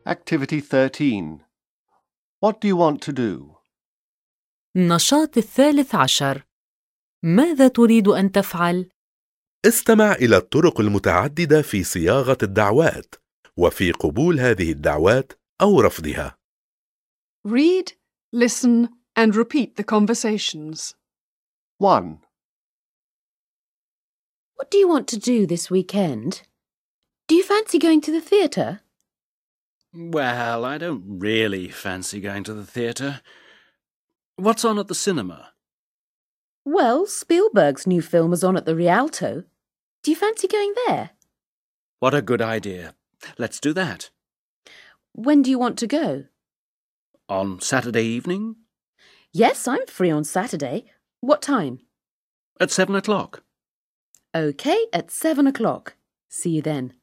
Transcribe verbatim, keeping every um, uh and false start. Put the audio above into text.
Activity thirteen. What do you want to do? النشاط الثالث عشر. ماذا تريد أن تفعل؟ استمع إلى الطرق المتعددة في صياغة الدعوات وفي قبول هذه الدعوات أو رفضها. Read, listen and repeat the conversations. one. What do you want to do this weekend? Do you fancy going to the theatre? Well, I don't really fancy going to the theatre. What's on at the cinema? Well, Spielberg's new film is on at the Rialto. Do you fancy going there? What a good idea. Let's do that. When do you want to go? On Saturday evening? Yes, I'm free on Saturday. What time? At seven o'clock. OK, at seven o'clock. See you then.